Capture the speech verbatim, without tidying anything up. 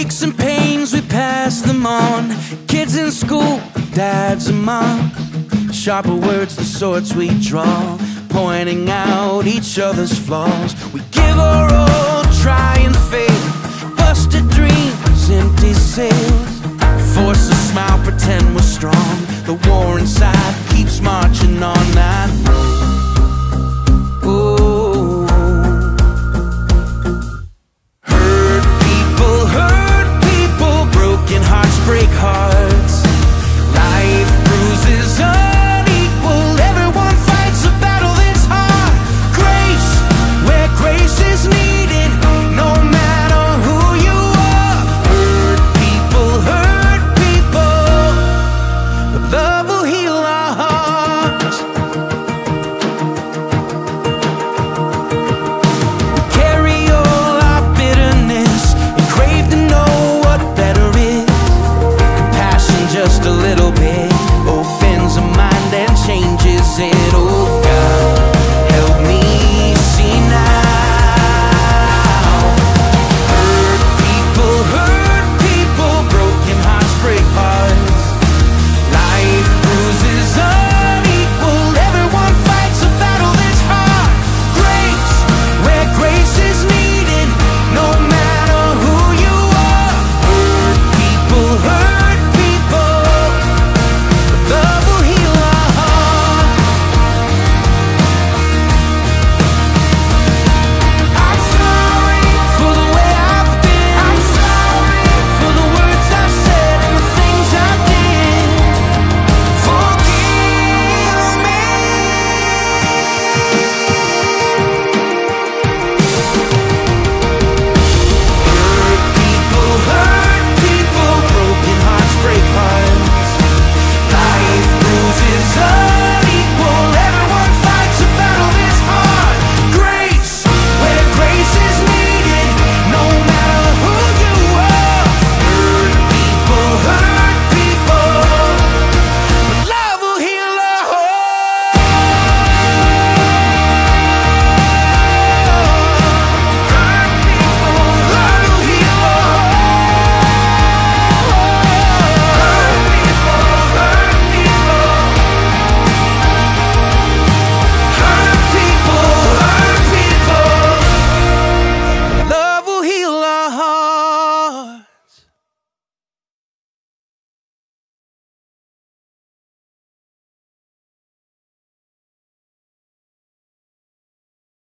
aches and pains, we pass them on. Kids in school, dads and mom. Sharper words, the swords we draw, pointing out each other's flaws. We give our all, try and fail. Busted dreams, empty sails. Force a smile, pretend we're strong. The war inside keeps marching on. I know